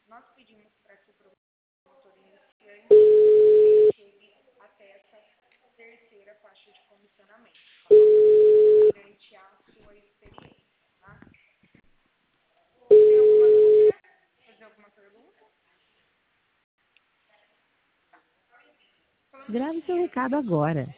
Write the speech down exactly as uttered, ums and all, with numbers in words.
nós pedimos para que o promotor iniciante chegue até essa terceira faixa de comissionamento, durante a sua experiência, tá? Tem alguma dúvida? Fazer alguma pergunta? Grave seu recado agora.